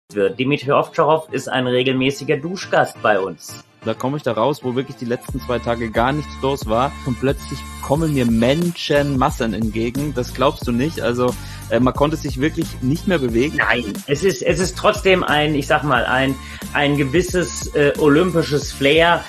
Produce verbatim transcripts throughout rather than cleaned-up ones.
wird. Dmitri Ovtcharov ist ein regelmäßiger Duschgast bei uns. Da komme ich da raus, wo wirklich die letzten zwei Tage gar nichts los war und plötzlich kommen mir Menschenmassen entgegen. Das glaubst du nicht. Also äh, man konnte sich wirklich nicht mehr bewegen. Nein, es ist es ist trotzdem ein, ich sag mal, ein ein gewisses äh, olympisches Flair.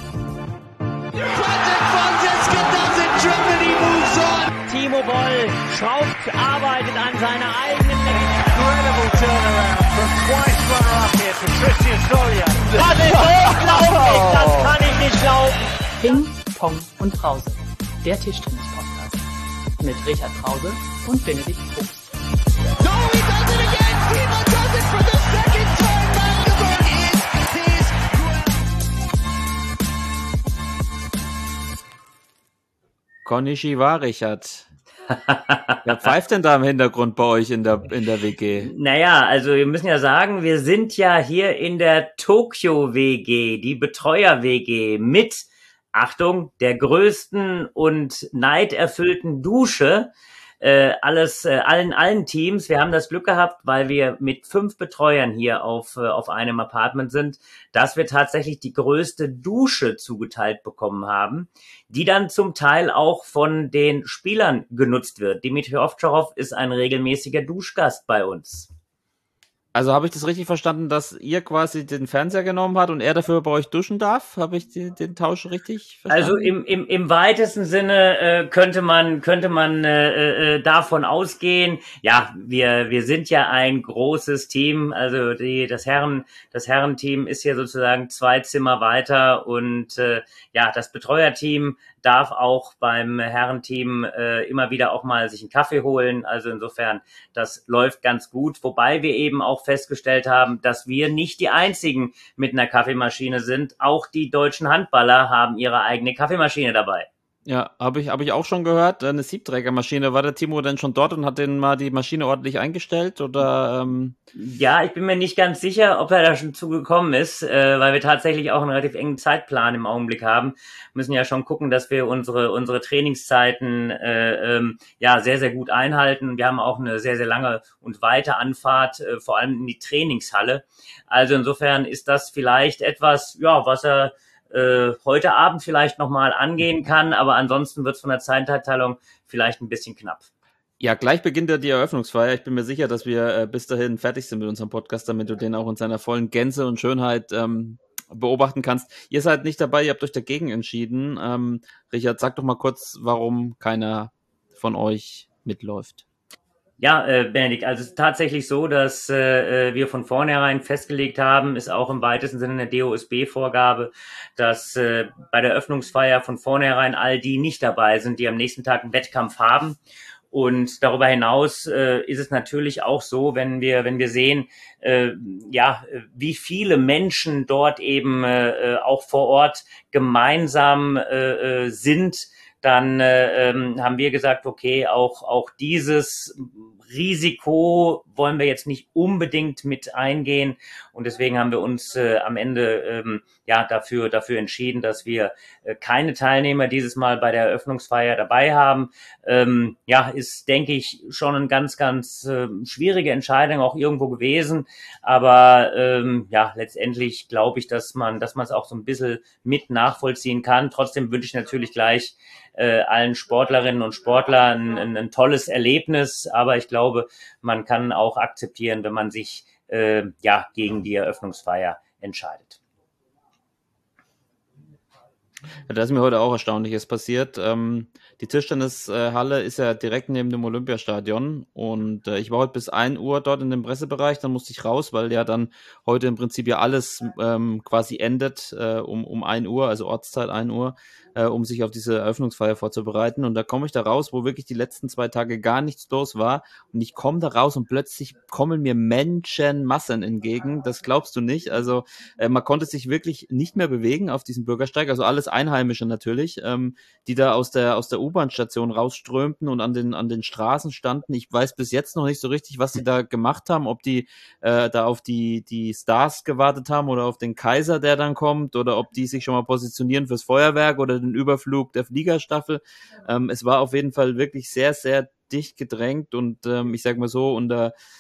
Timo Boll schraubt, arbeitet an seiner eigenen incredible turnaround from twice runner-up here to Christian Stolia. Das ist unglaublich, das kann ich nicht glauben. Ping, Pong und Brause, der Tischtennis-Podcast mit Richard Brause und Benedikt Probst. No, he does it again. Timo does it for the second time. Magdeburg is his Konnichiwa, Richard. Wer pfeift denn da im Hintergrund bei euch in der, in der W G? Naja, also wir müssen ja sagen, wir sind ja hier in der Tokio-W G, die Betreuer-W G mit, Achtung, der größten und neiderfüllten Dusche, äh, alles, äh, allen, allen Teams. Wir haben das Glück gehabt, weil wir mit fünf Betreuern hier auf, äh, auf einem Apartment sind, dass wir tatsächlich die größte Dusche zugeteilt bekommen haben, die dann zum Teil auch von den Spielern genutzt wird. Dmitri Ovtcharov ist ein regelmäßiger Duschgast bei uns. Also habe ich das richtig verstanden, dass ihr quasi den Fernseher genommen habt und er dafür bei euch duschen darf? Habe ich die, den Tausch richtig verstanden? Also im, im, im weitesten Sinne äh, könnte man könnte man äh, äh, davon ausgehen. Ja, wir wir sind ja ein großes Team. Also die das Herren das Herrenteam ist hier sozusagen zwei Zimmer weiter und äh, ja, das Betreuerteam darf auch beim Herrenteam äh, immer wieder auch mal sich einen Kaffee holen. Also insofern, das läuft ganz gut. Wobei wir eben auch festgestellt haben, dass wir nicht die einzigen mit einer Kaffeemaschine sind. Auch die deutschen Handballer haben ihre eigene Kaffeemaschine dabei. Ja, habe ich, hab ich auch schon gehört. Eine Siebträgermaschine. War der Timo denn schon dort und hat den mal die Maschine ordentlich eingestellt? Oder? Ähm Ja, ich bin mir nicht ganz sicher, ob er da schon zugekommen ist, äh, weil wir tatsächlich auch einen relativ engen Zeitplan im Augenblick haben. Müssen ja schon gucken, dass wir unsere unsere Trainingszeiten äh, ähm, ja sehr, sehr gut einhalten. Wir haben auch eine sehr, sehr lange und weite Anfahrt, äh, vor allem in die Trainingshalle. Also insofern ist das vielleicht etwas, ja, was er äh, heute Abend vielleicht nochmal angehen kann, aber ansonsten wird es von der Zeitteilung vielleicht ein bisschen knapp. Ja, gleich beginnt ja die Eröffnungsfeier. Ich bin mir sicher, dass wir äh, bis dahin fertig sind mit unserem Podcast, damit du den auch in seiner vollen Gänze und Schönheit ähm, beobachten kannst. Ihr seid nicht dabei, ihr habt euch dagegen entschieden. Ähm, Richard, sag doch mal kurz, warum keiner von euch mitläuft. Ja, äh, Benedikt, also es ist tatsächlich so, dass äh, wir von vornherein festgelegt haben, ist auch im weitesten Sinne eine D O S B-Vorgabe, dass äh, bei der Öffnungsfeier von vornherein all die nicht dabei sind, die am nächsten Tag einen Wettkampf haben. Und darüber hinaus äh, ist es natürlich auch so, wenn wir wenn wir sehen, äh, ja, wie viele Menschen dort eben äh, auch vor Ort gemeinsam äh, sind, dann äh, ähm, haben wir gesagt, okay, auch auch dieses Risiko wollen wir jetzt nicht unbedingt mit eingehen und deswegen haben wir uns äh, am Ende ähm, ja dafür dafür entschieden, dass wir äh, keine Teilnehmer dieses Mal bei der Eröffnungsfeier dabei haben. Ähm, ja, ist, denke ich, schon eine ganz ganz äh, schwierige Entscheidung auch irgendwo gewesen, aber ähm, ja, letztendlich glaube ich, dass man dass man es auch so ein bisschen mit nachvollziehen kann. Trotzdem wünsche ich natürlich gleich äh, allen Sportlerinnen und Sportlern ein, ein tolles Erlebnis, aber ich glaube, man kann auch akzeptieren, wenn man sich äh, ja gegen die Eröffnungsfeier entscheidet. Ja, da ist mir heute auch Erstaunliches passiert. Ähm, die Tischtennishalle ist ja direkt neben dem Olympiastadion und äh, ich war heute bis ein Uhr dort in dem Pressebereich, dann musste ich raus, weil ja dann heute im Prinzip ja alles ähm, quasi endet äh, um, um ein Uhr, also Ortszeit ein Uhr, äh, um sich auf diese Eröffnungsfeier vorzubereiten und da komme ich da raus, wo wirklich die letzten zwei Tage gar nichts los war und ich komme da raus und plötzlich kommen mir Menschenmassen entgegen, das glaubst du nicht, also äh, man konnte sich wirklich nicht mehr bewegen auf diesem Bürgersteig, also alles Einheimische natürlich, ähm, die da aus der aus der U-Bahn-Station rausströmten und an den an den Straßen standen. Ich weiß bis jetzt noch nicht so richtig, was sie da gemacht haben, ob die äh, da auf die die Stars gewartet haben oder auf den Kaiser, der dann kommt, oder ob die sich schon mal positionieren fürs Feuerwerk oder den Überflug der Fliegerstaffel. Ähm, es war auf jeden Fall wirklich sehr, sehr dicht gedrängt und ähm, ich sag mal so, unter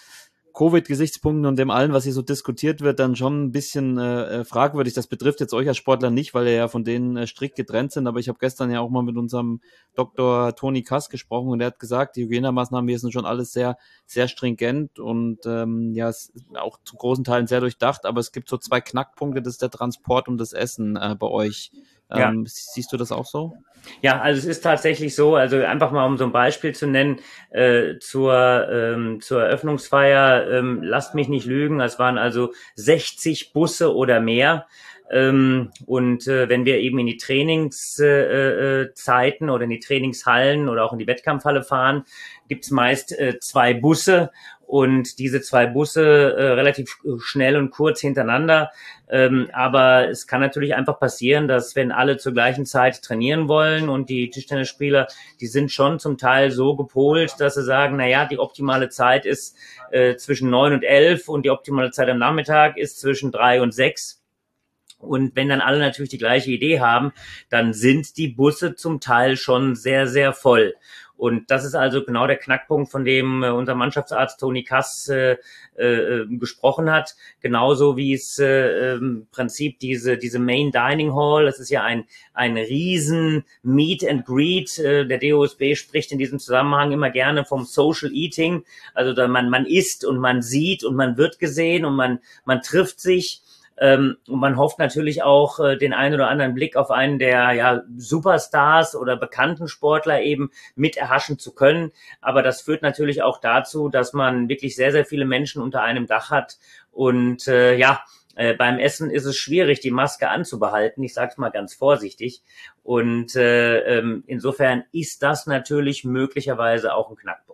Covid-Gesichtspunkten und dem allen, was hier so diskutiert wird, dann schon ein bisschen äh, fragwürdig. Das betrifft jetzt euch als Sportler nicht, weil ihr ja von denen äh, strikt getrennt sind, aber ich habe gestern ja auch mal mit unserem Doktor Toni Kass gesprochen und er hat gesagt, die Hygienemaßnahmen hier sind schon alles sehr, sehr stringent und ähm, ja, es ist auch zu großen Teilen sehr durchdacht, aber es gibt so zwei Knackpunkte, das ist der Transport und das Essen äh, bei euch. Ja. Ähm, siehst du das auch so? Ja, also es ist tatsächlich so, also einfach mal um so ein Beispiel zu nennen, äh, zur, ähm, zur Eröffnungsfeier, ähm, lasst mich nicht lügen, es waren also sechzig Busse oder mehr. Ähm, und äh, wenn wir eben in die Trainingszeiten äh, oder in die Trainingshallen oder auch in die Wettkampfhalle fahren, gibt's meist äh, zwei Busse und diese zwei Busse äh, relativ schnell und kurz hintereinander. Ähm, aber es kann natürlich einfach passieren, dass wenn alle zur gleichen Zeit trainieren wollen und die Tischtennisspieler, die sind schon zum Teil so gepolt, dass sie sagen, na ja, die optimale Zeit ist äh, zwischen neun und elf und die optimale Zeit am Nachmittag ist zwischen drei und sechs. Und wenn dann alle natürlich die gleiche Idee haben, dann sind die Busse zum Teil schon sehr, sehr voll. Und das ist also genau der Knackpunkt, von dem äh, unser Mannschaftsarzt Toni Kass äh, äh, gesprochen hat. Genauso wie es äh, im Prinzip diese diese Main Dining Hall, das ist ja ein ein riesen Meet and Greet. Äh, der D O S B spricht in diesem Zusammenhang immer gerne vom Social Eating. Also da man man isst und man sieht und man wird gesehen und man man trifft sich. Ähm, und man hofft natürlich auch, äh, den einen oder anderen Blick auf einen der ja, Superstars oder bekannten Sportler eben mit erhaschen zu können. Aber das führt natürlich auch dazu, dass man wirklich sehr, sehr viele Menschen unter einem Dach hat. Und äh, ja, äh, beim Essen ist es schwierig, die Maske anzubehalten. Ich sage es mal ganz vorsichtig. Und äh, ähm, insofern ist das natürlich möglicherweise auch ein Knackpunkt.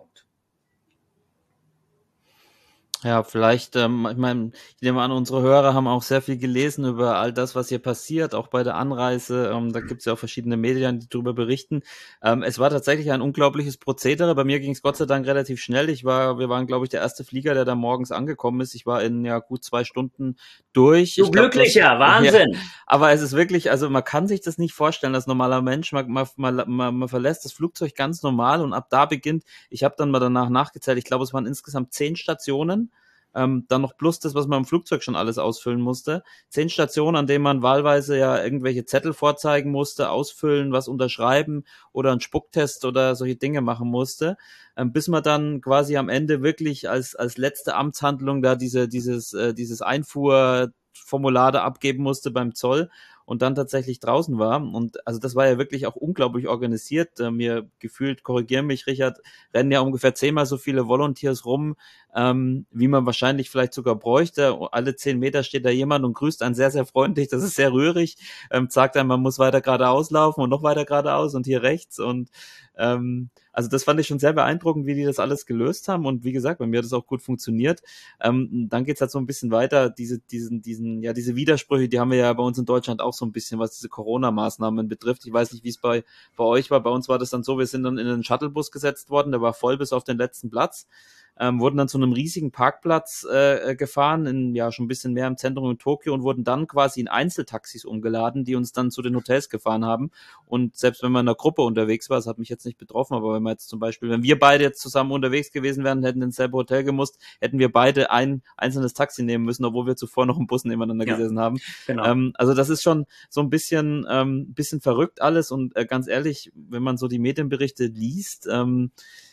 Ja, vielleicht, ähm, ich meine, ich nehme an, unsere Hörer haben auch sehr viel gelesen über all das, was hier passiert, auch bei der Anreise. Ähm, da gibt es ja auch verschiedene Medien, die darüber berichten. Ähm, es war tatsächlich ein unglaubliches Prozedere. Bei mir ging es Gott sei Dank relativ schnell. Ich war, wir waren, glaube ich, der erste Flieger, der da morgens angekommen ist. Ich war in ja gut zwei Stunden durch. Du Ich glaub, Glücklicher, das, Wahnsinn! Ja, aber es ist wirklich, also man kann sich das nicht vorstellen als normaler Mensch. Man, man, man, man verlässt das Flugzeug ganz normal und ab da beginnt, ich habe dann mal danach nachgezählt, ich glaube, es waren insgesamt zehn Stationen. Ähm, dann noch plus das, was man im Flugzeug schon alles ausfüllen musste. Zehn Stationen, an denen man wahlweise ja irgendwelche Zettel vorzeigen musste, ausfüllen, was unterschreiben oder einen Spucktest oder solche Dinge machen musste, ähm, bis man dann quasi am Ende wirklich als als letzte Amtshandlung da diese dieses äh, dieses Einfuhrformular da abgeben musste beim Zoll und dann tatsächlich draußen war. Und also das war ja wirklich auch unglaublich organisiert. Äh, mir gefühlt, korrigier mich, Richard, rennen ja ungefähr zehnmal so viele Volunteers rum, ähm, wie man wahrscheinlich vielleicht sogar bräuchte. Alle zehn Meter steht da jemand und grüßt einen sehr, sehr freundlich. Das ist sehr rührig. Ähm, sagt einem, man muss weiter geradeaus laufen und noch weiter geradeaus und hier rechts. Und ähm, also das fand ich schon sehr beeindruckend, wie die das alles gelöst haben. Und wie gesagt, bei mir hat das auch gut funktioniert. Ähm, dann geht's halt so ein bisschen weiter. Diese, diesen, diesen, ja, diese Widersprüche, die haben wir ja bei uns in Deutschland auch so ein bisschen, was diese Corona-Maßnahmen betrifft. Ich weiß nicht, wie es bei, bei euch war. Bei uns war das dann so, wir sind dann in einen Shuttlebus gesetzt worden, der war voll bis auf den letzten Platz. Ähm, wurden dann zu einem riesigen Parkplatz äh, gefahren, in ja schon ein bisschen mehr im Zentrum in Tokio und wurden dann quasi in Einzeltaxis umgeladen, die uns dann zu den Hotels gefahren haben. Und selbst wenn man in einer Gruppe unterwegs war, das hat mich jetzt nicht betroffen, aber wenn man jetzt zum Beispiel, wenn wir beide jetzt zusammen unterwegs gewesen wären, hätten ins selbe Hotel gemusst, hätten wir beide ein einzelnes Taxi nehmen müssen, obwohl wir zuvor noch im Bus nebeneinander ja, gesessen haben. Genau. Ähm, also das ist schon so ein bisschen, ähm, bisschen verrückt alles und äh, ganz ehrlich, wenn man so die Medienberichte liest, ähm,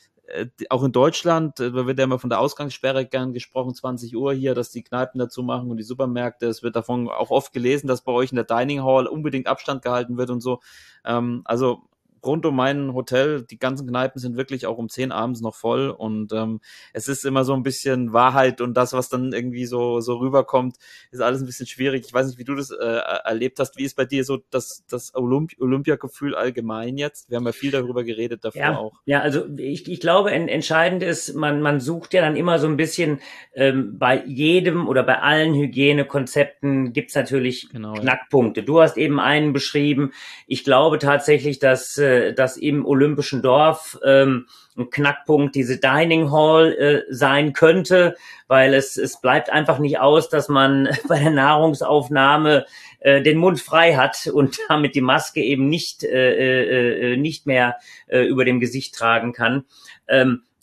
auch in Deutschland, da wird ja immer von der Ausgangssperre gern gesprochen, zwanzig Uhr hier, dass die Kneipen dazu machen und die Supermärkte. Es wird davon auch oft gelesen, dass bei euch in der Dining Hall unbedingt Abstand gehalten wird und so. Ähm, also rund um mein Hotel, die ganzen Kneipen sind wirklich auch um zehn abends noch voll und ähm, es ist immer so ein bisschen Wahrheit und das, was dann irgendwie so so rüberkommt, ist alles ein bisschen schwierig. Ich weiß nicht, wie du das äh, erlebt hast. Wie ist bei dir so das, das Olymp- Olympiagefühl allgemein jetzt? Wir haben ja viel darüber geredet davor ja, auch. Ja, also ich, ich glaube, en- entscheidend ist, man, man sucht ja dann immer so ein bisschen ähm, bei jedem oder bei allen Hygienekonzepten gibt's natürlich genau, Knackpunkte. Ja. Du hast eben einen beschrieben. Ich glaube tatsächlich, dass äh, dass im Olympischen Dorf ähm, ein Knackpunkt diese Dining Hall äh, sein könnte, weil es es bleibt einfach nicht aus, dass man bei der Nahrungsaufnahme äh, den Mund frei hat und damit die Maske eben nicht äh, äh, nicht mehr äh, über dem Gesicht tragen kann. Ähm,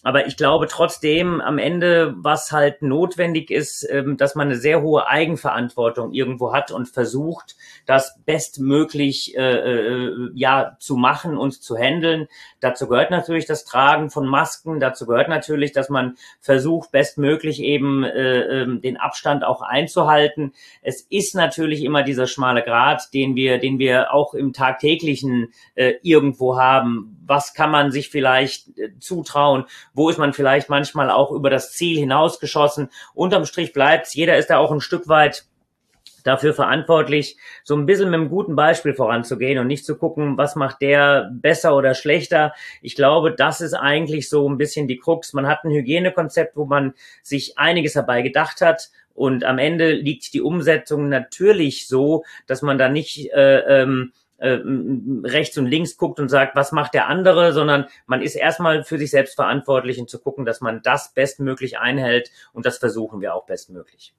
aber ich glaube trotzdem am Ende, was halt notwendig ist, ähm, dass man eine sehr hohe Eigenverantwortung irgendwo hat und versucht, das bestmöglich äh, äh, ja zu machen und zu handeln. Dazu gehört natürlich das Tragen von Masken, dazu gehört natürlich, dass man versucht, bestmöglich eben äh, äh, den Abstand auch einzuhalten. Es ist natürlich immer dieser schmale Grat, den wir, den wir auch im tagtäglichen äh, irgendwo haben. Was kann man sich vielleicht äh, zutrauen? Wo ist man vielleicht manchmal auch über das Ziel hinausgeschossen? Unterm Strich bleibt's, jeder ist da auch ein Stück weit dafür verantwortlich, so ein bisschen mit einem guten Beispiel voranzugehen und nicht zu gucken, was macht der besser oder schlechter. Ich glaube, das ist eigentlich so ein bisschen die Krux. Man hat ein Hygienekonzept, wo man sich einiges dabei gedacht hat. Und am Ende liegt die Umsetzung natürlich so, dass man da nicht äh, ähm, äh, rechts und links guckt und sagt, was macht der andere, sondern man ist erstmal für sich selbst verantwortlich und zu gucken, dass man das bestmöglich einhält. Und das versuchen wir auch bestmöglich.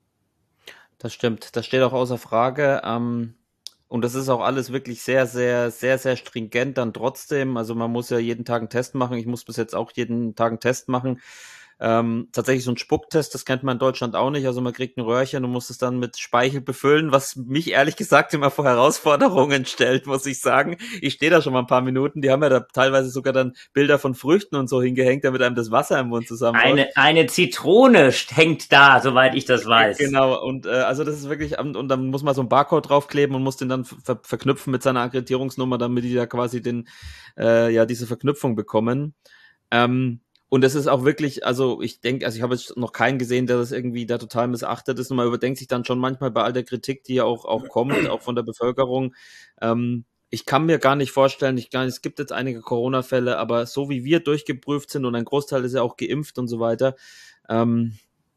Das stimmt, das steht auch außer Frage. Ähm, und das ist auch alles wirklich sehr, sehr, sehr, sehr stringent dann trotzdem. Also man muss ja jeden Tag einen Test machen. Ich muss bis jetzt auch jeden Tag einen Test machen. Ähm, tatsächlich so ein Spucktest, das kennt man in Deutschland auch nicht. Also man kriegt ein Röhrchen und muss es dann mit Speichel befüllen, was mich ehrlich gesagt immer vor Herausforderungen stellt, muss ich sagen. Ich stehe da schon mal ein paar Minuten. Die haben ja da teilweise sogar dann Bilder von Früchten und so hingehängt, damit einem das Wasser im Mund zusammenläuft. Eine, eine Zitrone hängt da, soweit ich das weiß. Genau, und äh, also das ist wirklich, und dann muss man so einen Barcode draufkleben und muss den dann ver- verknüpfen mit seiner Akkreditierungsnummer, damit die da quasi den, äh, ja, diese Verknüpfung bekommen. Ähm, Und es ist auch wirklich, also ich denke, also ich habe jetzt noch keinen gesehen, der das irgendwie da total missachtet ist. Und man überdenkt sich dann schon manchmal bei all der Kritik, die ja auch, auch kommt, auch von der Bevölkerung. Ähm, ich kann mir gar nicht vorstellen, ich glaube, es gibt jetzt einige Corona-Fälle, aber so wie wir durchgeprüft sind und ein Großteil ist ja auch geimpft und so weiter, ähm,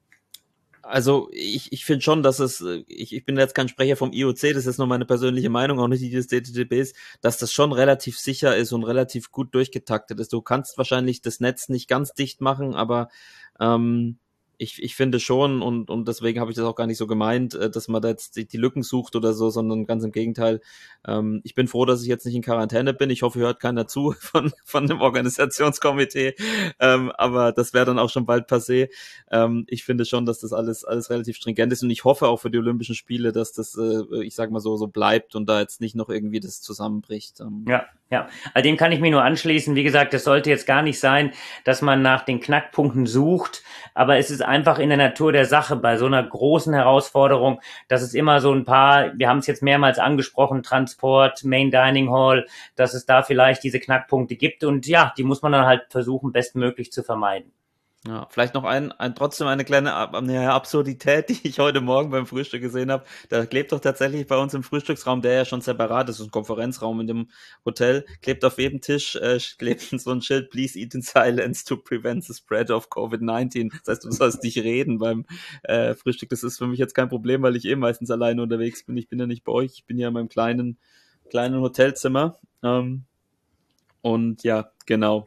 also ich, ich finde schon, dass es, ich, ich bin jetzt kein Sprecher vom I O C, das ist nur meine persönliche Meinung, auch nicht die des D T D Bs, dass das schon relativ sicher ist und relativ gut durchgetaktet ist. Du kannst wahrscheinlich das Netz nicht ganz dicht machen, aber ähm, ich, ich finde schon, und, und deswegen habe ich das auch gar nicht so gemeint, dass man da jetzt die, die Lücken sucht oder so, sondern ganz im Gegenteil. Ähm, ich bin froh, dass ich jetzt nicht in Quarantäne bin. Ich hoffe, hört keiner zu von, von dem Organisationskomitee, ähm, aber das wäre dann auch schon bald passé. Ähm, ich finde schon, dass das alles, alles relativ stringent ist und ich hoffe auch für die Olympischen Spiele, dass das, äh, ich sag mal so, so bleibt und da jetzt nicht noch irgendwie das zusammenbricht. Ähm. Ja, ja. Also dem kann ich mich nur anschließen. Wie gesagt, es sollte jetzt gar nicht sein, dass man nach den Knackpunkten sucht, aber es ist einfach in der Natur der Sache bei so einer großen Herausforderung, dass es immer so ein paar, wir haben es jetzt mehrmals angesprochen, Transport, Main Dining Hall, dass es da vielleicht diese Knackpunkte gibt und ja, die muss man dann halt versuchen, bestmöglich zu vermeiden. Ja, vielleicht noch ein, ein trotzdem eine kleine eine Absurdität, die ich heute Morgen beim Frühstück gesehen habe. Da klebt doch tatsächlich bei uns im Frühstücksraum, der ja schon separat ist, ein Konferenzraum in dem Hotel, klebt auf jedem Tisch äh, klebt so ein Schild: Please eat in silence to prevent the spread of Covid nineteen. Das heißt, du sollst nicht reden beim äh, Frühstück. Das ist für mich jetzt kein Problem, weil ich eh meistens alleine unterwegs bin. Ich bin ja nicht bei euch, ich bin ja in meinem kleinen kleinen Hotelzimmer. Ähm, und ja, genau.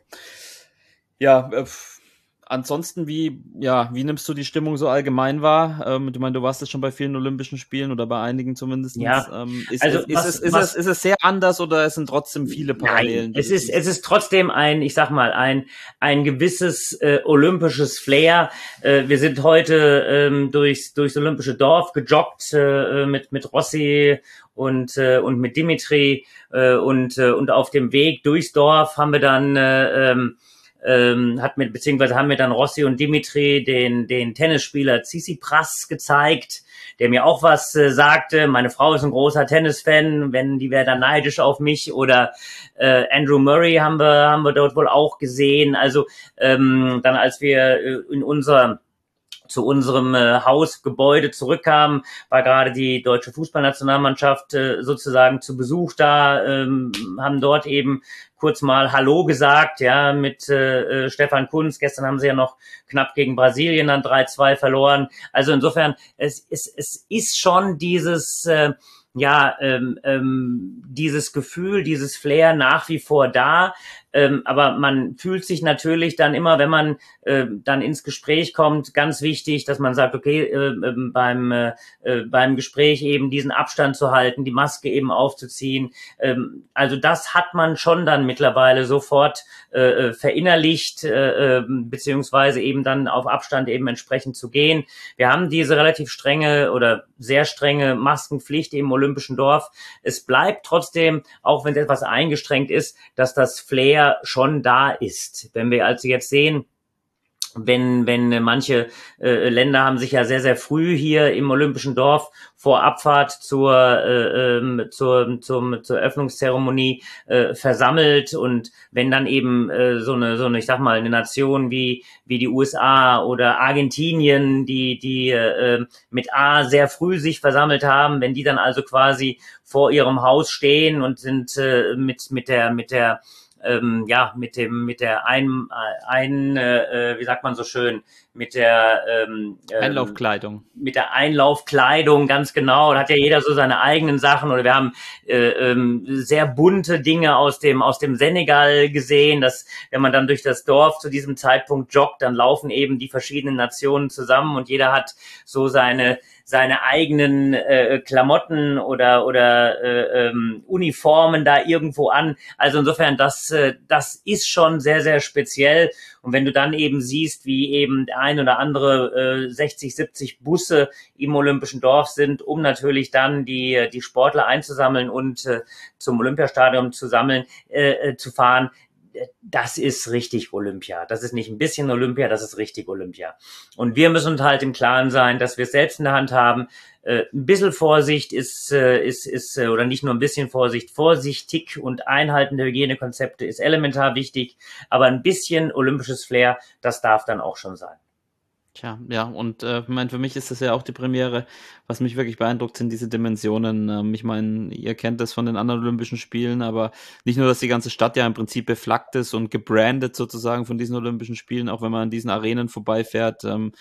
Ja, äh, Ansonsten, wie, ja, wie nimmst du die Stimmung so allgemein wahr? Ähm, ich meine, du warst jetzt schon bei vielen Olympischen Spielen oder bei einigen zumindest. Ja. Ähm, ist, Also, ist, was- ist, es, ist, was- es, ist es sehr anders oder es sind trotzdem viele Parallelen? Nein, die es du ist, siehst? es ist trotzdem ein, ich sag mal, ein, ein gewisses äh, olympisches Flair. Äh, wir sind heute ähm, durchs, durchs olympische Dorf gejoggt äh, mit, mit Rossi und, äh, und mit Dimitri äh, und, äh, und auf dem Weg durchs Dorf haben wir dann äh, ähm, ähm, hat mit, beziehungsweise haben mir dann Rossi und Dimitri den, den Tennisspieler Tsitsipas gezeigt, der mir auch was äh, sagte. Meine Frau ist ein großer Tennisfan, wenn die wäre dann neidisch auf mich. Oder äh, Andrew Murray haben wir, haben wir dort wohl auch gesehen. Also ähm, dann, als wir äh, in unser zu unserem äh, Hausgebäude zurückkamen, war gerade die deutsche Fußballnationalmannschaft äh, sozusagen zu Besuch da, ähm, haben dort eben kurz mal Hallo gesagt, ja, mit äh, Stefan Kuntz. Gestern haben sie ja noch knapp gegen Brasilien dann drei zwei verloren. Also insofern, es, es, es ist schon dieses, äh, ja, ähm, ähm, dieses Gefühl, dieses Flair nach wie vor da. Ähm, aber man fühlt sich natürlich dann immer, wenn man äh, dann ins Gespräch kommt, ganz wichtig, dass man sagt, okay, äh, äh, beim äh, beim Gespräch eben diesen Abstand zu halten, die Maske eben aufzuziehen. Ähm, also das hat man schon dann mittlerweile sofort äh, verinnerlicht, äh, beziehungsweise eben dann auf Abstand eben entsprechend zu gehen. Wir haben diese relativ strenge oder sehr strenge Maskenpflicht im Olympischen Dorf. Es bleibt trotzdem, auch wenn es etwas eingeschränkt ist, dass das Flair schon da ist. Wenn wir also jetzt sehen, wenn wenn manche äh, Länder haben sich ja sehr sehr früh hier im Olympischen Dorf vor Abfahrt zur äh, ähm, zur zum zur Eröffnungszeremonie äh, versammelt, und wenn dann eben äh, so eine so eine ich sag mal eine Nation wie wie die U S A oder Argentinien, die die äh, mit A sehr früh sich versammelt haben, wenn die dann also quasi vor ihrem Haus stehen und sind äh, mit mit der mit der Ähm, ja, mit dem, mit der ein, ein äh, wie sagt man so schön, mit der ähm, Einlaufkleidung. Mit der Einlaufkleidung, ganz genau. Da hat ja jeder so seine eigenen Sachen. Oder wir haben äh, ähm, sehr bunte Dinge aus dem aus dem Senegal gesehen, dass wenn man dann durch das Dorf zu diesem Zeitpunkt joggt, dann laufen eben die verschiedenen Nationen zusammen und jeder hat so seine seine eigenen äh, Klamotten oder oder äh, ähm, Uniformen da irgendwo an. Also insofern, das äh, das ist schon sehr sehr speziell. Und wenn du dann eben siehst, wie eben der ein oder andere äh, sechzig, siebzig Busse im Olympischen Dorf sind, um natürlich dann die die Sportler einzusammeln und äh, zum Olympiastadion zu sammeln, äh, zu fahren, das ist richtig Olympia. Das ist nicht ein bisschen Olympia, das ist richtig Olympia. Und wir müssen uns halt im Klaren sein, dass wir es selbst in der Hand haben. Äh, ein bisschen Vorsicht ist, äh, ist, ist, äh, oder nicht nur ein bisschen Vorsicht, vorsichtig und Einhalten der Hygienekonzepte ist elementar wichtig, aber ein bisschen olympisches Flair, das darf dann auch schon sein. Tja, ja, und äh, ich meine, für mich ist das ja auch die Premiere. Was mich wirklich beeindruckt, sind diese Dimensionen. Ähm, ich meine, ihr kennt das von den anderen Olympischen Spielen, aber nicht nur, dass die ganze Stadt ja im Prinzip beflaggt ist und gebrandet sozusagen von diesen Olympischen Spielen, auch wenn man an diesen Arenen vorbeifährt ähm,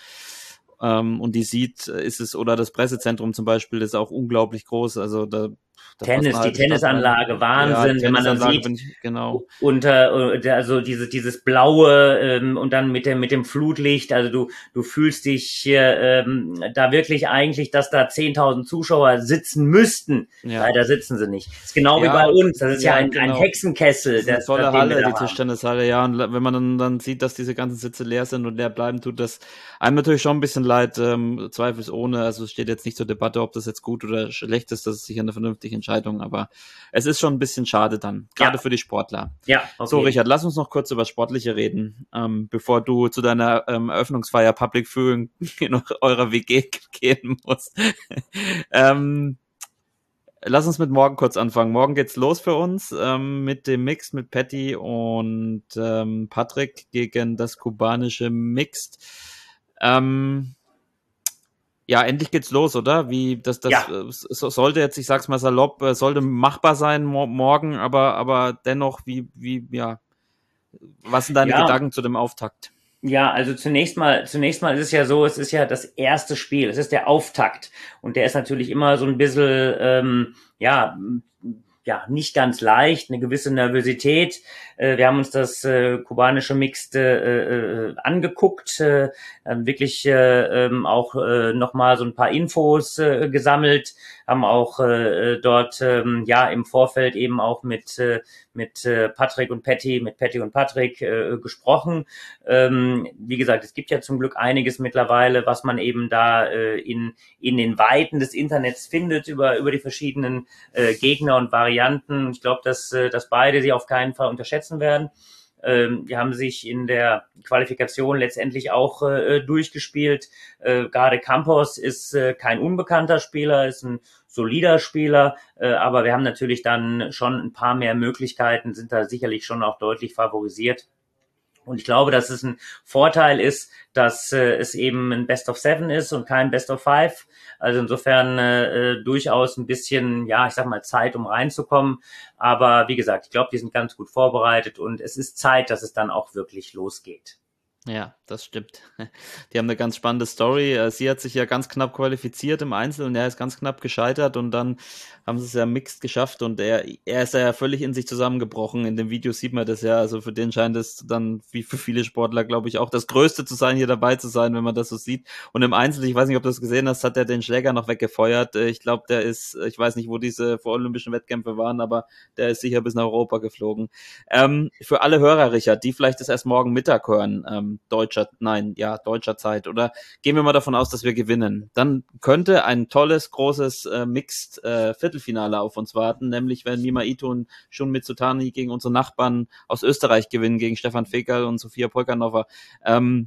ähm, und die sieht, ist es, oder das Pressezentrum zum Beispiel ist auch unglaublich groß. Also da Tennis, die Tennisanlage, Wahnsinn, ja, wenn man dann sieht, ich, genau. unter, also dieses, dieses Blaue ähm, und dann mit dem, mit dem Flutlicht, also du, du fühlst dich ähm, da wirklich eigentlich, dass da zehntausend Zuschauer sitzen müssten. Ja. Leider sitzen sie nicht. Das ist genau ja, wie bei uns, das ist ja, ja ein, genau. ein Hexenkessel. Das ist eine tolle Halle, die Tischtennishalle, ja, und wenn man dann, dann sieht, dass diese ganzen Sitze leer sind und leer bleiben, tut das einem natürlich schon ein bisschen leid, ähm, zweifelsohne, also es steht jetzt nicht zur Debatte, ob das jetzt gut oder schlecht ist, das ist sicher eine vernünftige Entscheidung, aber es ist schon ein bisschen schade dann, gerade ja. für die Sportler. Ja, okay. So, Richard, lass uns noch kurz über Sportliche reden, ähm, bevor du zu deiner ähm, Eröffnungsfeier Public Viewing in eurer W G gehen musst. ähm, lass uns mit morgen kurz anfangen. Morgen geht's los für uns ähm, mit dem Mixed, mit Patty und ähm, Patrick gegen das kubanische Mixed. Ähm, Ja, endlich geht's los, oder? Wie das das ja. so, sollte jetzt, ich sag's mal salopp, sollte machbar sein mo- morgen, aber aber dennoch, wie wie ja, was sind deine ja. Gedanken zu dem Auftakt? Ja, also zunächst mal zunächst mal ist es ja so, es ist ja das erste Spiel, es ist der Auftakt und der ist natürlich immer so ein bisschen ähm, ja ja, nicht ganz leicht, eine gewisse Nervosität. Äh, wir haben uns das äh, kubanische Mixed äh, äh, angeguckt, äh, wirklich äh, ähm, auch äh, nochmal so ein paar Infos äh, gesammelt, haben auch äh, dort äh, ja im Vorfeld eben auch mit äh, mit äh, Patrick und Patty, mit Patty und Patrick äh, gesprochen. Ähm, wie gesagt, es gibt ja zum Glück einiges mittlerweile, was man eben da äh, in in den Weiten des Internets findet über über die verschiedenen äh, Gegner und Varianten. Ich glaube, dass äh, dass beide sie auf keinen Fall unterschätzen werden. Ähm, die haben sich in der Qualifikation letztendlich auch äh, durchgespielt. Äh, gerade Campos ist äh, kein unbekannter Spieler, ist ein solider Spieler, äh, aber wir haben natürlich dann schon ein paar mehr Möglichkeiten, sind da sicherlich schon auch deutlich favorisiert. Und ich glaube, dass es ein Vorteil ist, dass äh, es eben ein Best of Seven ist und kein Best of Five. Also insofern äh, durchaus ein bisschen, ja, ich sag mal, Zeit, um reinzukommen. Aber wie gesagt, ich glaube, die sind ganz gut vorbereitet und es ist Zeit, dass es dann auch wirklich losgeht. Ja, das stimmt. Die haben eine ganz spannende Story. Sie hat sich ja ganz knapp qualifiziert im Einzel und er ist ganz knapp gescheitert und dann haben sie es ja mixed geschafft und er, er ist ja völlig in sich zusammengebrochen. In dem Video sieht man das ja, also für den scheint es dann, wie für viele Sportler, glaube ich, auch das Größte zu sein, hier dabei zu sein, wenn man das so sieht. Und im Einzel, ich weiß nicht, ob du das gesehen hast, hat er den Schläger noch weggefeuert. Ich glaube, der ist, ich weiß nicht, wo diese vorolympischen Wettkämpfe waren, aber der ist sicher bis nach Europa geflogen. Ähm, für alle Hörer, Richard, die vielleicht das erst morgen Mittag hören, ähm, deutscher, nein, ja, deutscher Zeit, oder gehen wir mal davon aus, dass wir gewinnen, dann könnte ein tolles, großes äh, Mixed äh, Viertelfinale auf uns warten, nämlich wenn Mima Ito und Shun Mitsutani gegen unsere Nachbarn aus Österreich gewinnen, gegen Stefan Fekerl und Sofia Polkanova. Ähm,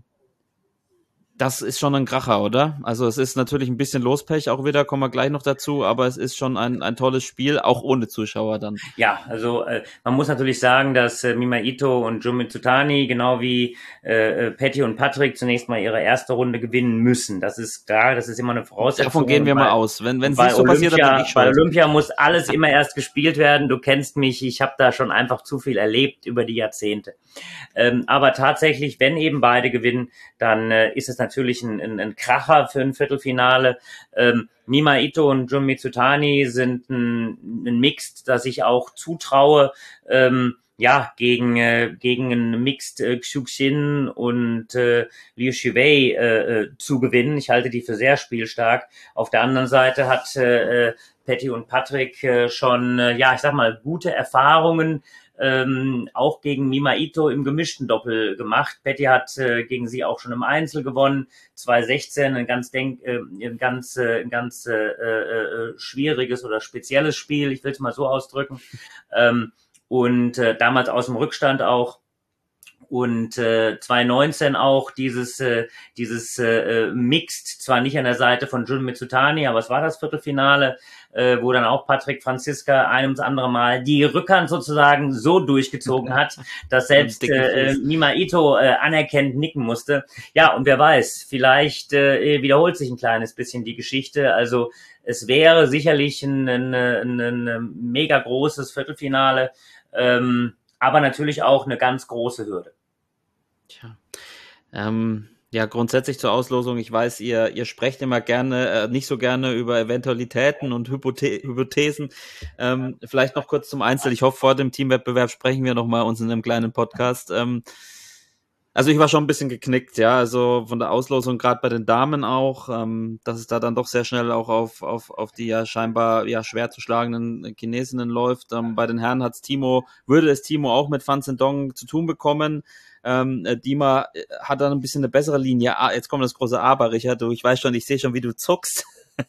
Das ist schon ein Kracher, oder? Also es ist natürlich ein bisschen Lospech auch wieder, kommen wir gleich noch dazu, aber es ist schon ein, ein tolles Spiel, auch ohne Zuschauer dann. Ja, also äh, man muss natürlich sagen, dass äh, Mima Ito und Shun Mitsutani genau wie äh, Patty und Patrick zunächst mal ihre erste Runde gewinnen müssen. Das ist klar, das ist immer eine Voraussetzung. Davon gehen wir bei, mal aus. Wenn wenn es nicht so passiert, dann bin ich schuld. Bei Olympia muss alles immer erst gespielt werden. Du kennst mich, ich habe da schon einfach zu viel erlebt über die Jahrzehnte. Ähm, aber tatsächlich, wenn eben beide gewinnen, dann äh, ist es natürlich ein, ein, ein Kracher für ein Viertelfinale. Ähm, Mima Ito und Shun Mitsutani sind ein, ein Mixed, das ich auch zutraue, ähm, ja, gegen äh, gegen einen Mixed äh, Xuxin und äh, Liu Shiwei äh, äh, zu gewinnen. Ich halte die für sehr spielstark. Auf der anderen Seite hat äh, Patty und Patrick äh, schon, äh, ja, ich sag mal, gute Erfahrungen ähm, auch gegen Mima Ito im gemischten Doppel gemacht. Patty hat äh, gegen sie auch schon im Einzel gewonnen, zwanzig sechzehn, ein ganz denk, äh, ein ganz, äh, ein ganz äh, äh, schwieriges oder spezielles Spiel, ich will es mal so ausdrücken. Ähm, und äh, damals aus dem Rückstand auch. Und äh, zwanzig neunzehn auch dieses äh, dieses äh, Mixed, zwar nicht an der Seite von Shun Mitsutani, aber es war das Viertelfinale, äh, wo dann auch Patrick Franziska ein ums andere Mal die Rückhand sozusagen so durchgezogen hat, dass selbst äh, Mima Ito äh, anerkennt nicken musste. Ja, und wer weiß, vielleicht äh, wiederholt sich ein kleines bisschen die Geschichte. Also es wäre sicherlich ein, ein, ein, ein mega großes Viertelfinale, ähm, aber natürlich auch eine ganz große Hürde. Tja, ähm, ja, grundsätzlich zur Auslosung. Ich weiß, ihr ihr sprecht immer gerne, äh, nicht so gerne über Eventualitäten und Hypothe- Hypothesen. Ähm, vielleicht noch kurz zum Einzel. Ich hoffe, vor dem Teamwettbewerb sprechen wir noch mal uns in einem kleinen Podcast. Ähm, also ich war schon ein bisschen geknickt, ja, also von der Auslosung, gerade bei den Damen auch, ähm, dass es da dann doch sehr schnell auch auf auf auf die ja scheinbar ja schwer zu schlagenden Chinesinnen läuft. Ähm, bei den Herren hat's Timo, würde es Timo auch mit Fan Zhendong zu tun bekommen. Ähm, Dima hat dann ein bisschen eine bessere Linie. Ah, jetzt kommt das große Aber, Richard. Du, ich weiß schon, ich sehe schon, wie du zuckst.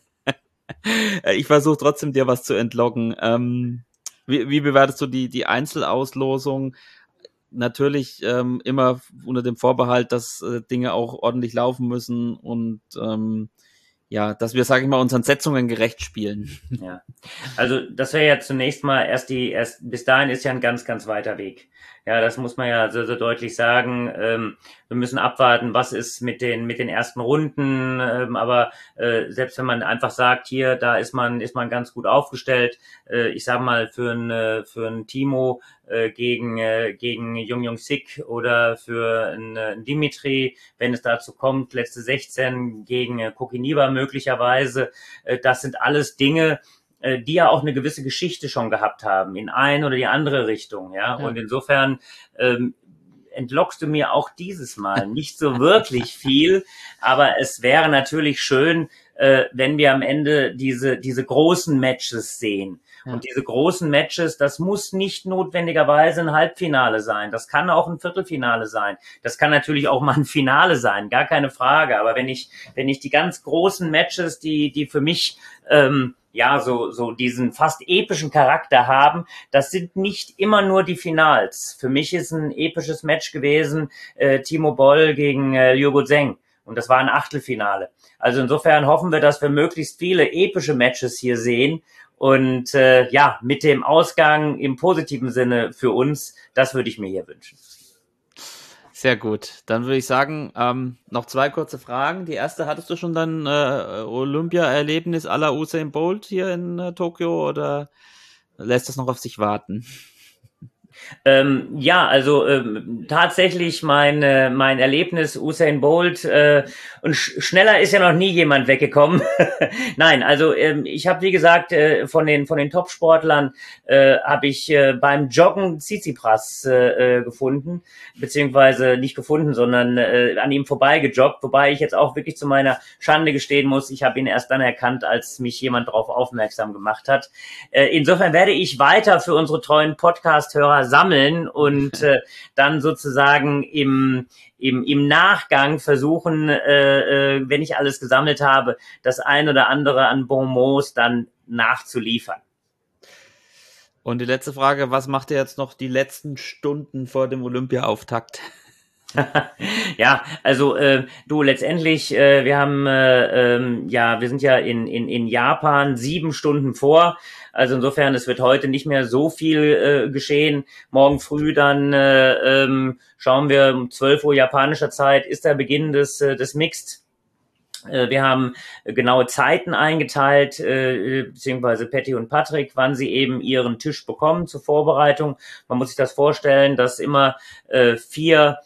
Ich versuche trotzdem, dir was zu entlocken. Ähm, wie, wie bewertest du die, die Einzelauslosung? Natürlich ähm, immer unter dem Vorbehalt, dass äh, Dinge auch ordentlich laufen müssen und ähm, ja, dass wir, sage ich mal, unseren Setzungen gerecht spielen. Ja, also das wäre ja zunächst mal erst die, erst bis dahin ist ja ein ganz, ganz weiter Weg. Ja, das muss man ja so, so deutlich sagen. Ähm, wir müssen abwarten, was ist mit den mit den ersten Runden. Ähm, aber äh, selbst wenn man einfach sagt, hier, da ist man ist man ganz gut aufgestellt. Äh, ich sag mal für ein äh, für ein Timo äh, gegen äh, gegen Jung Jung Sik oder für ein, ein Dimitri, wenn es dazu kommt, letzte sechzehn gegen äh, Kokiniva möglicherweise. Äh, das sind alles Dinge, die ja auch eine gewisse Geschichte schon gehabt haben, in eine oder die andere Richtung, ja. ja. Und insofern ähm, entlockst du mir auch dieses Mal nicht so wirklich viel, aber es wäre natürlich schön, äh, wenn wir am Ende diese diese großen Matches sehen. Ja. Und diese großen Matches, das muss nicht notwendigerweise ein Halbfinale sein. Das kann auch ein Viertelfinale sein. Das kann natürlich auch mal ein Finale sein, gar keine Frage. Aber wenn ich wenn ich die ganz großen Matches, die die für mich ähm, ja, so, so diesen fast epischen Charakter haben, das sind nicht immer nur die Finals. Für mich ist ein episches Match gewesen, äh, Timo Boll gegen äh, Liu Guozheng. Und das war ein Achtelfinale. Also insofern hoffen wir, dass wir möglichst viele epische Matches hier sehen. Und äh, ja, mit dem Ausgang im positiven Sinne für uns, das würde ich mir hier wünschen. Sehr gut. Dann würde ich sagen, ähm, noch zwei kurze Fragen. Die erste, hattest du schon dein äh, Olympia-Erlebnis à la Usain Bolt hier in äh, Tokio oder lässt das noch auf sich warten? Ähm, ja, also ähm, tatsächlich mein äh, mein Erlebnis Usain Bolt äh, und sch schneller ist ja noch nie jemand weggekommen. Nein, also ähm, ich habe wie gesagt äh, von den von den Top-Sportlern äh, habe ich äh, beim Joggen Tsitsipras äh, äh, gefunden, beziehungsweise nicht gefunden, sondern äh, an ihm vorbeigejoggt, wobei ich jetzt auch wirklich zu meiner Schande gestehen muss, ich habe ihn erst dann erkannt, als mich jemand darauf aufmerksam gemacht hat. Äh, insofern werde ich weiter für unsere treuen Podcast-Hörer sammeln und äh, dann sozusagen im, im, im Nachgang versuchen, äh, äh, wenn ich alles gesammelt habe, das ein oder andere an Bonmots dann nachzuliefern. Und die letzte Frage, was macht ihr jetzt noch die letzten Stunden vor dem Olympia-Auftakt? Ja, also äh, du letztendlich, äh, wir haben äh, ähm, ja, wir sind ja in in in Japan sieben Stunden vor. Also insofern, es wird heute nicht mehr so viel äh, geschehen. Morgen früh dann äh, ähm, schauen wir um zwölf Uhr japanischer Zeit ist der Beginn des äh, des Mixed. Äh, wir haben genaue Zeiten eingeteilt, äh, beziehungsweise Patty und Patrick, wann sie eben ihren Tisch bekommen zur Vorbereitung. Man muss sich das vorstellen, dass immer äh, vier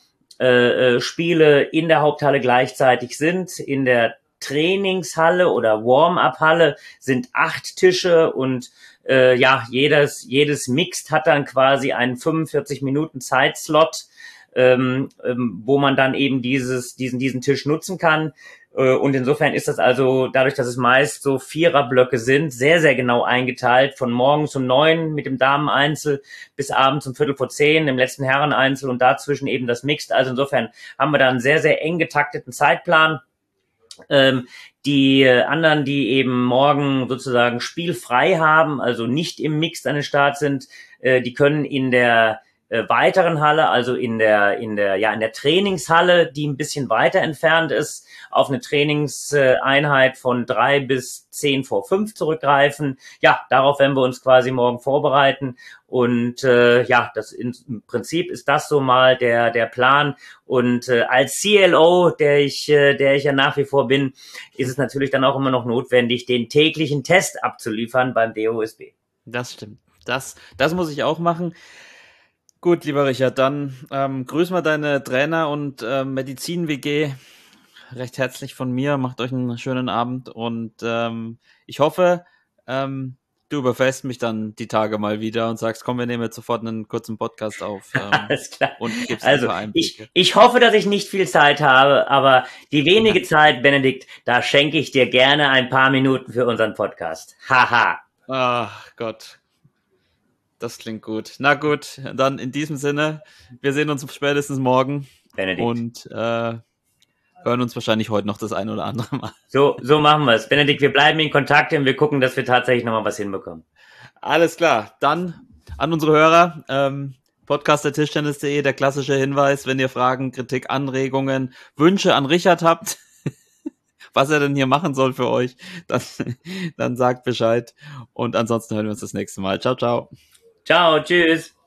Äh, Spiele in der Haupthalle gleichzeitig sind. In der Trainingshalle oder Warm-up-Halle sind acht Tische und äh, ja, jedes, jedes Mixed hat dann quasi einen fünfundvierzig Minuten Zeitslot, ähm, ähm, wo man dann eben dieses, diesen, diesen Tisch nutzen kann. Und insofern ist das also, dadurch, dass es meist so Viererblöcke sind, sehr, sehr genau eingeteilt, von morgens um neun mit dem Dameneinzel bis abends um Viertel vor zehn im letzten Herreneinzel und dazwischen eben das Mixed. Also insofern haben wir da einen sehr, sehr eng getakteten Zeitplan. Ähm, die anderen, die eben morgen sozusagen spielfrei haben, also nicht im Mixed an den Start sind, äh, die können in der äh, weiteren Halle, also in der in der ja in der Trainingshalle, die ein bisschen weiter entfernt ist, auf eine Trainingseinheit von drei bis zehn vor fünf zurückgreifen. Ja, darauf werden wir uns quasi morgen vorbereiten und äh, ja, das in, im Prinzip ist das so mal der der Plan und äh, als C L O, der ich äh, der ich ja nach wie vor bin, ist es natürlich dann auch immer noch notwendig, den täglichen Test abzuliefern beim D O S B. Das stimmt. Das das muss ich auch machen. Gut, lieber Richard, dann ähm, grüß mal deine Trainer und äh, Medizin-W G recht herzlich von mir. Macht euch einen schönen Abend und ähm, ich hoffe, ähm, du überfährst mich dann die Tage mal wieder und sagst, komm, wir nehmen jetzt sofort einen kurzen Podcast auf. Ähm, Alles klar. Und gibst also ich, ich hoffe, dass ich nicht viel Zeit habe, aber die wenige Zeit, Benedikt, da schenke ich dir gerne ein paar Minuten für unseren Podcast. Haha. Ach Gott. Das klingt gut. Na gut, dann in diesem Sinne, wir sehen uns spätestens morgen. Benedikt. Und äh, hören uns wahrscheinlich heute noch das ein oder andere Mal. So, so machen wir es. Benedikt, wir bleiben in Kontakt und wir gucken, dass wir tatsächlich nochmal was hinbekommen. Alles klar. Dann an unsere Hörer, ähm, podcast punkt tischtennis punkt de, der klassische Hinweis, wenn ihr Fragen, Kritik, Anregungen, Wünsche an Richard habt, was er denn hier machen soll für euch, dann, dann sagt Bescheid. Und ansonsten hören wir uns das nächste Mal. Ciao, ciao. Ciao, tschüss.